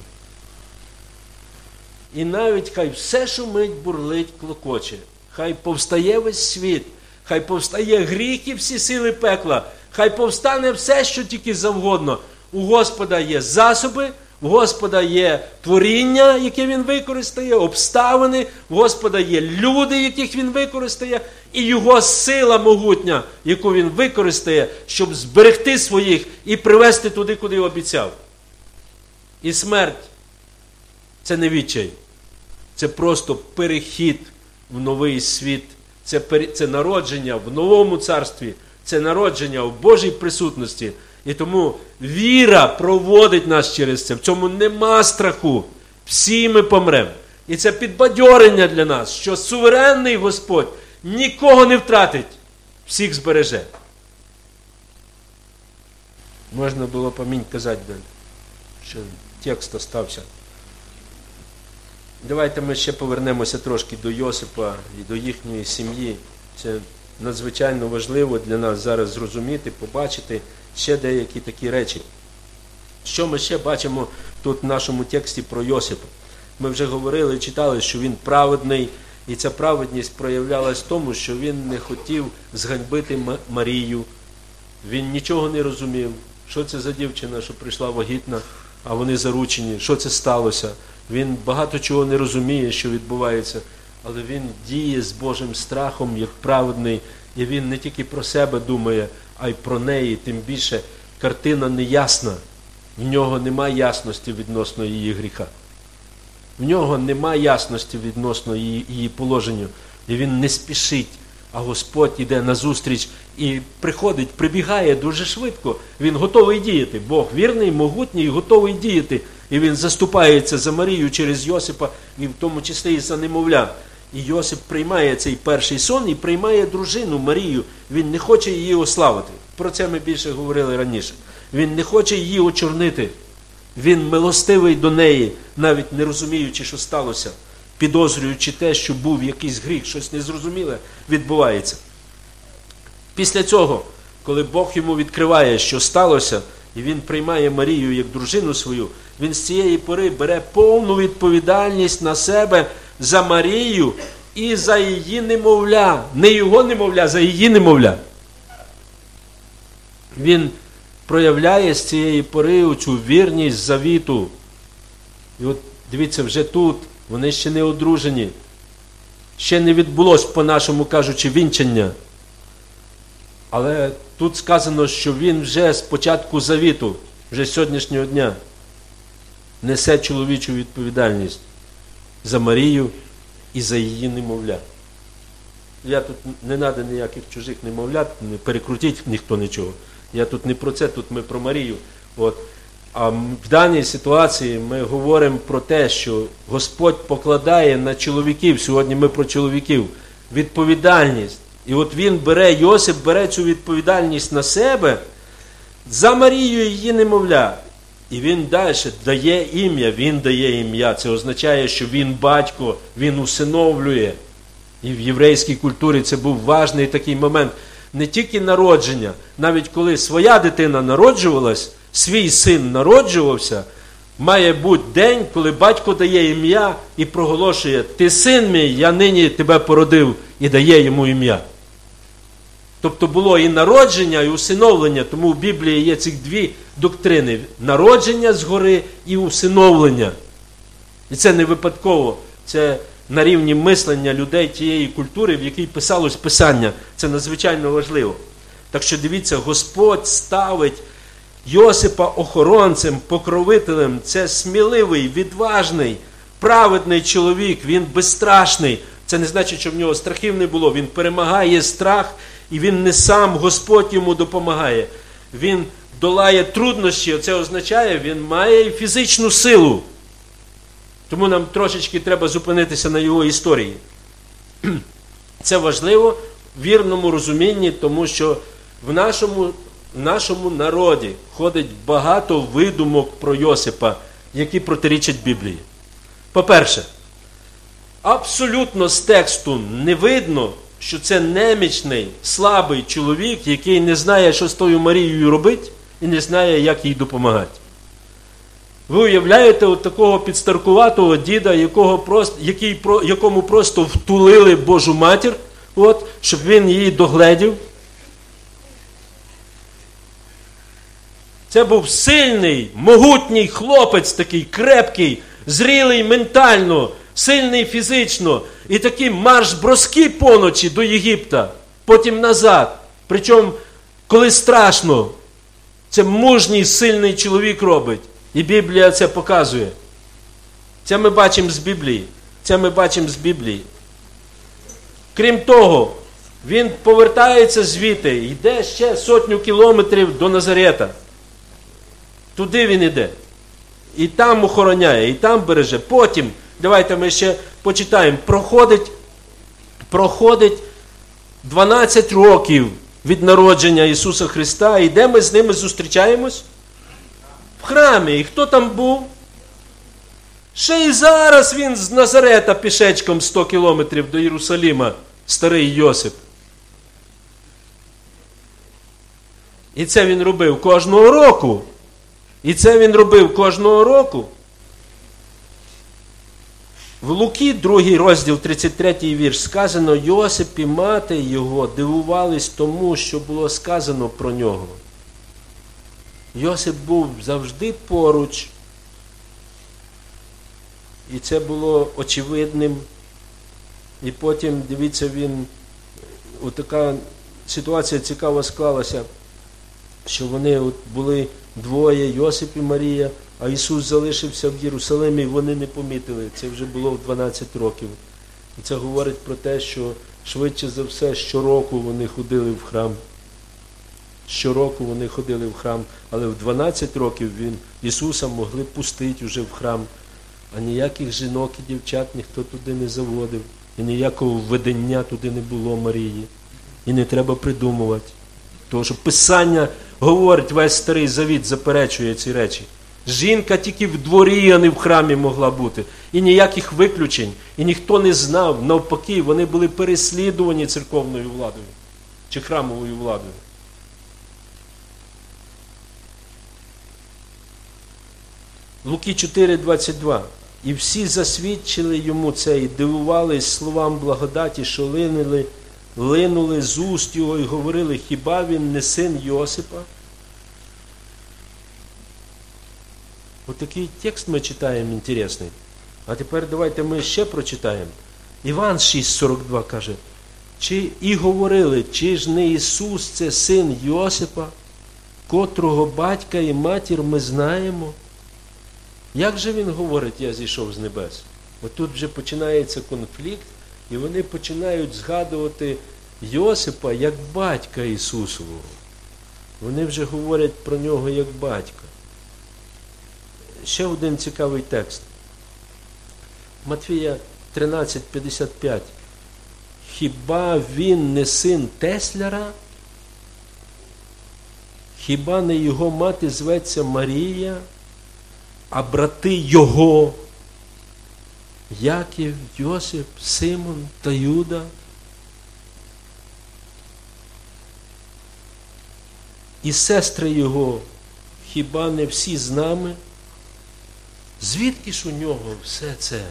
І навіть хай все шумить, бурлить, клокоче, хай повстає весь світ, хай повстає гріх і всі сили пекла, хай повстане все, що тільки завгодно. У Господа є засоби, у Господа є творіння, яке Він використає, обставини, у Господа є люди, яких Він використає, і Його сила могутня, яку Він використає, щоб зберегти своїх і привести туди, куди обіцяв. І смерть – це не відчай. Це просто перехід в новий світ. Це народження в новому царстві. Це народження в Божій присутності. І тому віра проводить нас через це. В цьому нема страху. Всі ми помремо. І це підбадьорення для нас, що суверенний Господь нікого не втратить, всіх збереже. Можна було б амінь казати далі, що текст остався. Давайте ми ще повернемося трошки до Йосипа і до їхньої сім'ї. Це надзвичайно важливо для нас зараз зрозуміти, побачити ще деякі такі речі. Що ми ще бачимо тут в нашому тексті про Йосипа? Ми вже говорили, читали, що він праведний, і ця праведність проявлялась в тому, що він не хотів зганьбити Марію. Він нічого не розумів, що це за дівчина, що прийшла вагітна, а вони заручені, що це сталося. Він багато чого не розуміє, що відбувається, але він діє з Божим страхом, як праведний, і він не тільки про себе думає, а й про неї, тим більше картина неясна. В нього немає ясності відносно її гріха. В нього немає ясності відносно її положенню. І він не спішить, а Господь іде назустріч і приходить, прибігає дуже швидко. Він готовий діяти. Бог вірний, могутній і готовий діяти. І він заступається за Марію через Йосипа, і в тому числі і за немовля. І Йосип приймає цей перший сон і приймає дружину Марію. Він не хоче її ославити. Про це ми більше говорили раніше. Він не хоче її очорнити. Він милостивий до неї, навіть не розуміючи, що сталося, підозрюючи те, що був якийсь гріх, щось незрозуміле відбувається. Після цього, коли Бог йому відкриває, що сталося, і він приймає Марію як дружину свою, він з цієї пори бере повну відповідальність на себе за Марію і за її немовля. Не його немовля, за її немовля. Він проявляє з цієї пори оцю вірність завіту. І от дивіться, вже тут вони ще не одружені. Ще не відбулось, по-нашому кажучи, вінчання. Але тут сказано, що він вже з початку завіту, вже з сьогоднішнього дня, несе чоловічу відповідальність за Марію і за її немовля. Я тут не треба ніяких чужих немовлят, не перекрутіть ніхто нічого. Я тут не про це, тут ми про Марію. От. А в даній ситуації ми говоримо про те, що Господь покладає на чоловіків, сьогодні ми про чоловіків, відповідальність. І от він бере, Йосип бере цю відповідальність на себе за Марію і її немовля. І він далі дає ім'я, він дає ім'я. Це означає, що він батько, він усиновлює. І в єврейській культурі це був важний такий момент. Не тільки народження, навіть коли своя дитина народжувалась, свій син народжувався, має бути день, коли батько дає ім'я і проголошує: ти син мій, я нині тебе породив, і дає йому ім'я. Тобто було і народження, і усиновлення, тому в Біблії є ці дві доктрини: народження згори і усиновлення. І це не випадково, це на рівні мислення людей тієї культури, в якій писалось Писання. Це надзвичайно важливо. Так що дивіться, Господь ставить Йосипа охоронцем, покровителем. Це сміливий, відважний, праведний чоловік, він безстрашний. Це не значить, що в нього страхів не було. Він перемагає страх, і він не сам, Господь йому допомагає. Він долає труднощі, це означає, він має фізичну силу. Тому нам трошечки треба зупинитися на його історії. Це важливо в вірному розумінні, тому що в нашому народі ходить багато видумок про Йосипа, які протирічать Біблії. По-перше, абсолютно з тексту не видно, що це немічний, слабий чоловік, який не знає, що з тою Марією робити, і не знає, як їй допомагати. Ви уявляєте от такого підстаркуватого діда, якому просто втулили Божу матір, щоб він її догледів? Це був сильний, могутній хлопець такий, крепкий, зрілий ментально, сильний фізично. І такі марш-броски поночі до Єгипта, потім назад. Причому, коли страшно, це мужній, сильний чоловік робить. І Біблія це показує. Це ми бачимо з Біблії. Крім того, він повертається звідти, йде ще 100 кілометрів до Назарета. Туди він йде. І там охороняє, і там береже. Потім, давайте ми ще почитаємо, проходить 12 років від народження Ісуса Христа, і де ми з ними зустрічаємось? В храмі. І хто там був? Ще і зараз він з Назарета пішечком 100 кілометрів до Єрусалима, старий Йосип. І це він робив кожного року. В Луки, 2 розділ, 33 вірш, сказано: Йосип і мати його дивувались тому, що було сказано про нього. Йосип був завжди поруч, і це було очевидним. І потім, дивіться, отака ситуація цікава склалася, що вони були двоє, Йосип і Марія, а Ісус залишився в Єрусалимі, і вони не помітили. Це вже було в 12 років. І це говорить про те, що швидше за все щороку вони ходили в храм. Але в 12 років Ісуса могли пустити вже в храм, а ніяких жінок і дівчат ніхто туди не заводив, і ніякого введення туди не було Марії. І не треба придумувати. Тому що Писання говорить, весь Старий Завіт заперечує ці речі. Жінка тільки в дворі, а не в храмі могла бути. І ніяких виключень. І ніхто не знав. Навпаки, вони були переслідувані церковною владою. Чи храмовою владою. Луки 4:22. І всі засвідчили йому це і дивувались словам благодаті, що линули з уст його і говорили: хіба він не син Йосипа? Отакий текст ми читаємо інтересний. А тепер давайте ми ще прочитаємо. Іван 6:42 каже: і говорили, чи ж не Ісус це син Йосипа, котрого батька і матір ми знаємо? Як же він говорить: я зійшов з небес? Отут вже починається конфлікт, і вони починають згадувати Йосипа як батька Ісусового. Вони вже говорять про нього як батька. Ще один цікавий текст. Матвія 13:55. Хіба він не син Тесляра? Хіба не його мати зветься Марія? а брати його Яків, Йосип, Симон та Юда. І сестри його, хіба не всі з нами? Звідки ж у нього все це?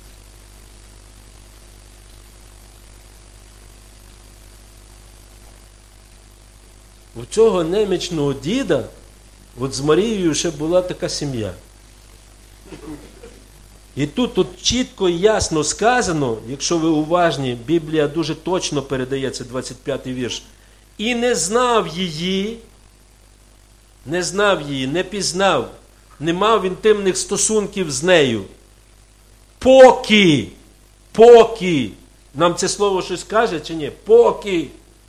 У цього немічного діда, от з Марією ще була така сім'я. І тут чітко і ясно сказано, якщо ви уважні, Біблія дуже точно передає, це 25-й вірш. І не знав її, не пізнав, не мав інтимних стосунків з нею. Поки. Нам це слово щось каже чи ні? Поки.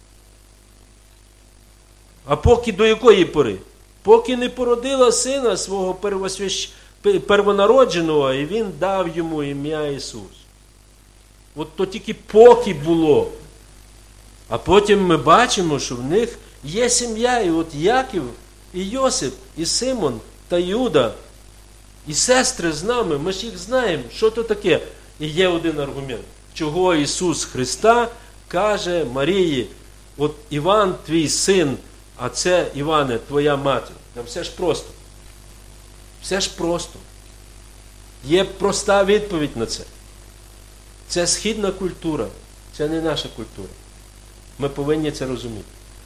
А поки до якої пори? Поки не породила сина свого первонародженого, і він дав йому ім'я Ісус. От то тільки поки було. А потім ми бачимо, що в них є сім'я, і от Яків, і Йосип, і Симон, та Юда, і сестри з нами, ми ж їх знаємо, що то таке. І є один аргумент, чого Ісус Христа каже Марії, от Іван твій син, а це, Іване, твоя мати. Там все ж просто. Все ж просто. Є проста відповідь на це. Це східна культура, це не наша культура. Ми повинні це розуміти.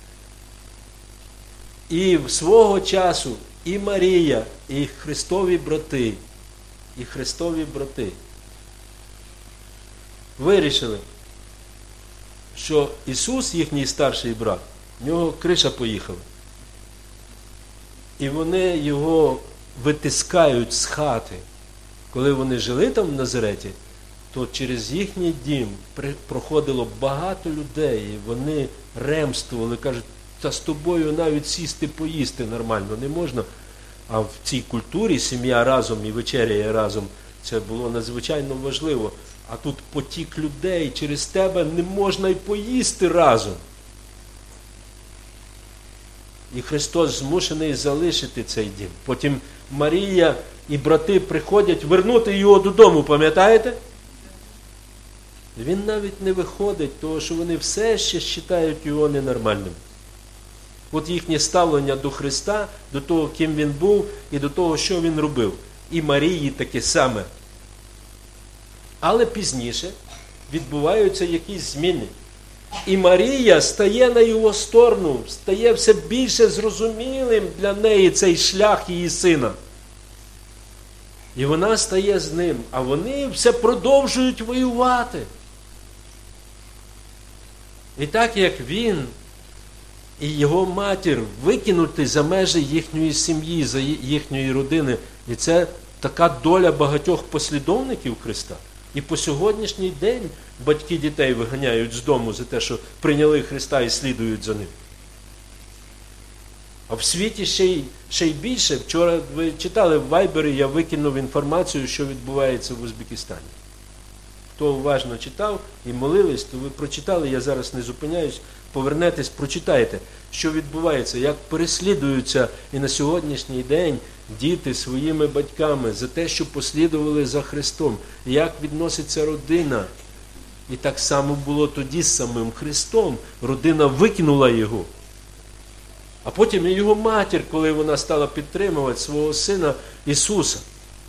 І в свого часу і Марія, і Христові брати вирішили, що Ісус, їхній старший брат, в нього криша поїхала. І вони його витискають з хати. Коли вони жили там в Назареті, то через їхній дім проходило багато людей, і вони ремствували, кажуть, та з тобою навіть сісти поїсти нормально не можна. А в цій культурі сім'я разом і вечеряє разом, це було надзвичайно важливо. А тут потік людей, через тебе не можна й поїсти разом. І Христос змушений залишити цей дім. Потім Марія і брати приходять вернути його додому, пам'ятаєте? Він навіть не виходить, тому що вони все ще вважають його ненормальним. От їхнє ставлення до Христа, до того, ким він був, і до того, що він робив. І Марії таке саме. Але пізніше відбуваються якісь зміни. І Марія стає на його сторону, стає все більше зрозумілим для неї цей шлях її сина. І вона стає з ним, а вони все продовжують воювати. І так як він і його матір викинуті за межі їхньої сім'ї, за їхньої родини, і це така доля багатьох послідовників Христа. І по сьогоднішній день батьки дітей виганяють з дому за те, що прийняли Христа і слідують за ним. А в світі ще й більше. Вчора ви читали в Вайбері, я викинув інформацію, що відбувається в Узбекистані. Хто уважно читав і молились, то ви прочитали, я зараз не зупиняюсь, повернетесь, прочитайте, що відбувається, як переслідуються і на сьогоднішній день діти своїми батьками за те, що послідували за Христом, як відноситься родина. І так само було тоді з самим Христом. Родина викинула його. А потім і його матір, коли вона стала підтримувати свого сина Ісуса.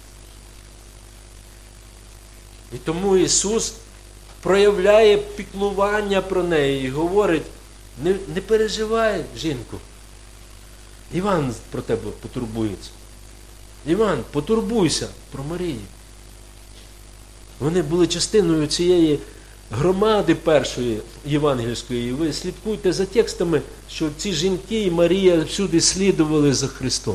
І тому Ісус проявляє піклування про неї і говорить, не переживай, жінку. Іван про тебе потурбується. Іван, потурбуйся про Марію. Вони були частиною цієї громади першої євангельської. І ви слідкуйте за текстами, що ці жінки і Марія всюди слідували за Христом.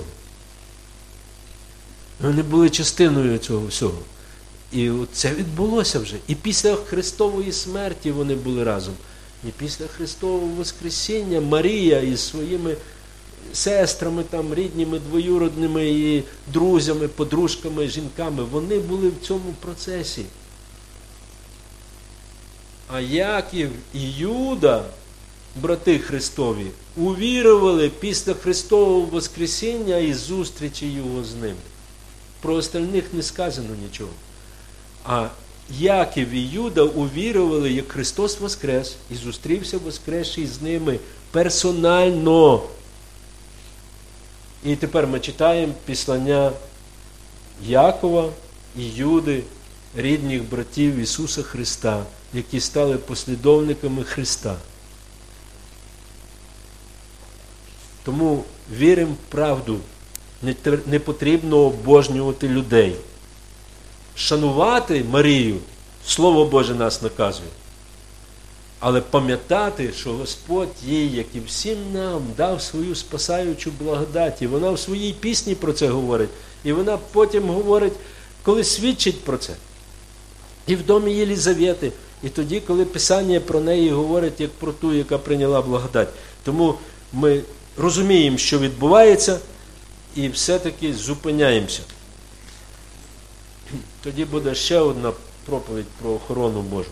Вони були частиною цього всього. І це відбулося вже. І після Христової смерті вони були разом. І після Христового Воскресіння Марія із своїми сестрами, там, рідними, двоюродними, і друзями, подружками, жінками, вони були в цьому процесі. А Яків і Юда, брати Христові, увірували після Христового Воскресіння і зустрічі його з ним. Про остальних не сказано нічого. А Яків і Юда увірували, як Христос воскрес, і зустрівся воскресший з ними персонально. І тепер ми читаємо післання Якова і Юди, рідних братів Ісуса Христа, які стали послідовниками Христа. Тому віримо в правду. Не потрібно обожнювати людей. Шанувати Марію, Слово Боже нас наказує. Але пам'ятати, що Господь їй, як і всім нам, дав свою спасаючу благодать. І вона в своїй пісні про це говорить. І вона потім говорить, коли свідчить про це. І в домі Єлізавети. І тоді, коли Писання про неї говорить, як про ту, яка прийняла благодать. Тому ми розуміємо, що відбувається, і все-таки зупиняємося. Тоді буде ще одна проповідь про охорону Божу.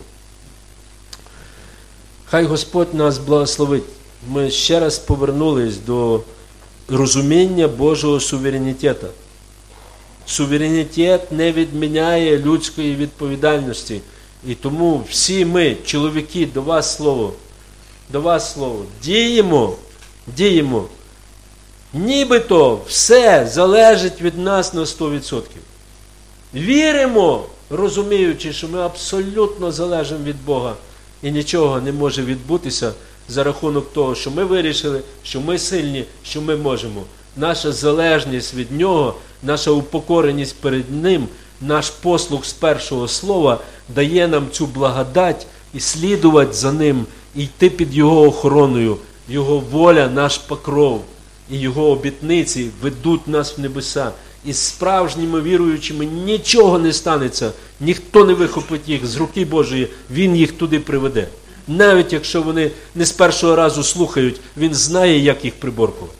Хай Господь нас благословить. Ми ще раз повернулись до розуміння Божого суверенітету. Суверенітет не відміняє людської відповідальності. І тому всі ми, чоловіки, до вас слово, діємо. Нібито все залежить від нас на 100%. Віримо, розуміючи, що ми абсолютно залежимо від Бога. І нічого не може відбутися за рахунок того, що ми вирішили, що ми сильні, що ми можемо. Наша залежність від Нього, наша упокореність перед Ним, наш послух з першого слова дає нам цю благодать і слідувати за Ним, і йти під Його охороною. Його воля, наш покров і Його обітниці ведуть нас в небеса. І з справжніми віруючими нічого не станеться. Ніхто не вихопить їх з руки Божої, Він їх туди приведе. Навіть якщо вони не з першого разу слухають, Він знає, як їх приборкувати.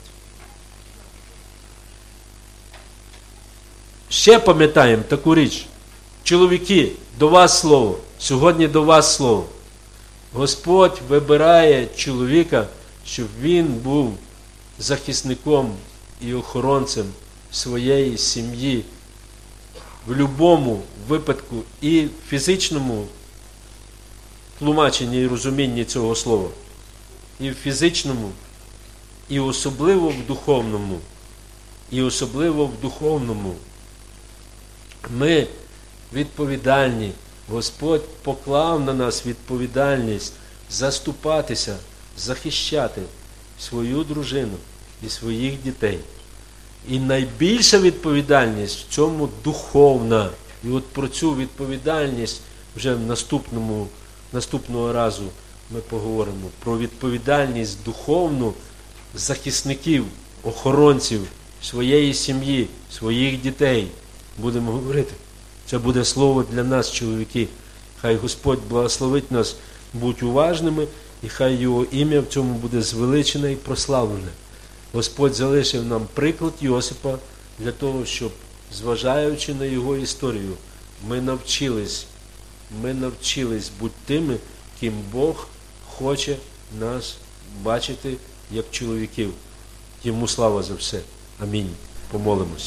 Ще пам'ятаємо таку річ. Чоловіки, до вас слово. Сьогодні до вас слово. Господь вибирає чоловіка, щоб він був захисником і охоронцем своєї сім'ї в будь-якому випадку і в фізичному тлумаченні і розумінні цього слова. І в фізичному, і особливо в духовному. І особливо в духовному. Ми відповідальні. Господь поклав на нас відповідальність заступатися, захищати свою дружину і своїх дітей. І найбільша відповідальність в цьому духовна. І от про цю відповідальність вже наступного разу ми поговоримо. Про відповідальність духовну захисників, охоронців своєї сім'ї, своїх дітей. Будемо говорити. Це буде слово для нас, чоловіки. Хай Господь благословить нас, будь уважними, і хай Його ім'я в цьому буде звеличене і прославлене. Господь залишив нам приклад Йосипа для того, щоб, зважаючи на його історію, ми навчились бути тими, ким Бог хоче нас бачити як чоловіків. Йому слава за все. Амінь. Помолимося.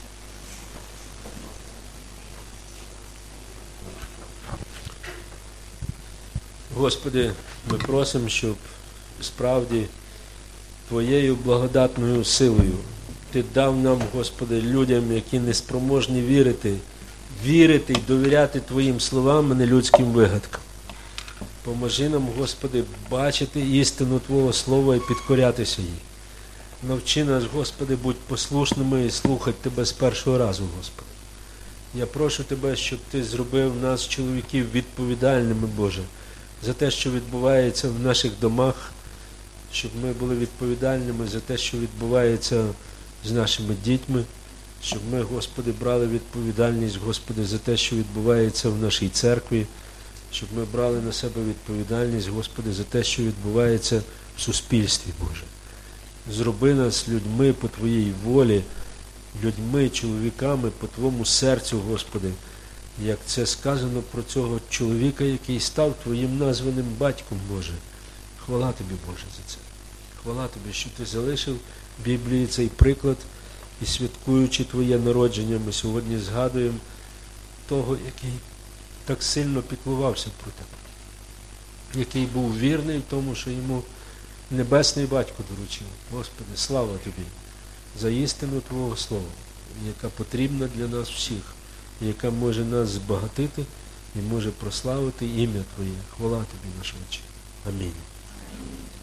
Господи, ми просимо, щоб справді Твоєю благодатною силою Ти дав нам, Господи, людям, які неспроможні вірити і довіряти Твоїм словам, а не людським вигадкам. Поможи нам, Господи, бачити істину Твого Слова і підкорятися їй. Навчи нас, Господи, будь послушними і слухати Тебе з першого разу, Господи. Я прошу Тебе, щоб Ти зробив нас, чоловіків, відповідальними, Боже, за те, що відбувається в наших домах, щоб ми були відповідальними за те, що відбувається з нашими дітьми, щоб ми, Господи, брали відповідальність, Господи, за те, що відбувається в нашій церкві, щоб ми брали на себе відповідальність, Господи, за те, що відбувається в суспільстві, Боже. Зроби нас людьми по Твоїй волі, людьми, чоловіками по Твоєму серцю, Господи, як це сказано про цього чоловіка, який став Твоїм названим батьком, Боже. Хвала Тобі, Боже, за це. Хвала Тобі, що Ти залишив в Біблії цей приклад І святкуючи Твоє народження, ми сьогодні згадуємо того, який так сильно піклувався про тебе, який був вірний в тому, що йому Небесний Батько доручив. Господи, слава Тобі за істину Твого Слова, яка потрібна для нас всіх, яка може нас збагатити і може прославити ім'я Твоє. Хвала Тобі, наш Отче. Амінь.